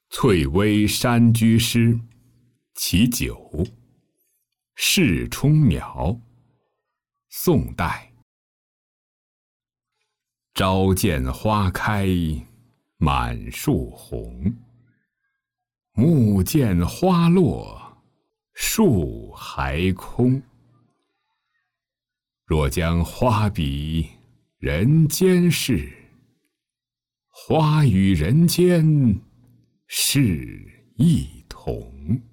翠微山居诗其九，释冲苗，宋代。朝见花开满树红，暮见花落树还空。若将花比人间事，花与人间是一同。